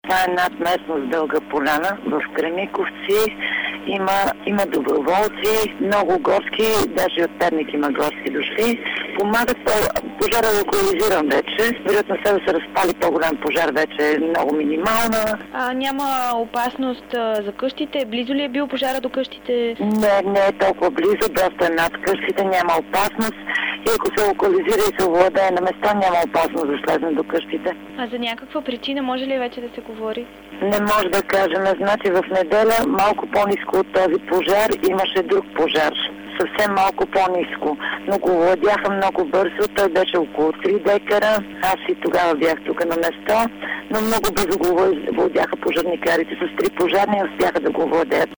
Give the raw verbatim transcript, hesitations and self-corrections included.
Това е над местност Дълга поляна в Кремиковци. Има, има доброволци, много горски, даже от Перник има горски дошли. Помагат, пожара е локализиран вече. Вероятно се да се разпали по-голям пожар, вече е много минимална. А няма опасност а, за къщите? Близо ли е бил пожара до къщите? Не, не е толкова близо, доста е над къщите, няма опасност. И ако се локализира и се овладее на места, няма опасност да слезне до къщите. А за някаква причина може ли вече да се говори? Не може да кажем. Значи в неделя малко по-ниско от този пожар имаше друг пожар. Съвсем малко по-ниско. Но го овладяха много бързо. Той беше около три декара. Аз и тогава бях тук на место. Но много бързо го овладяха пожарникарите. С три пожарни успяха да го овладеят.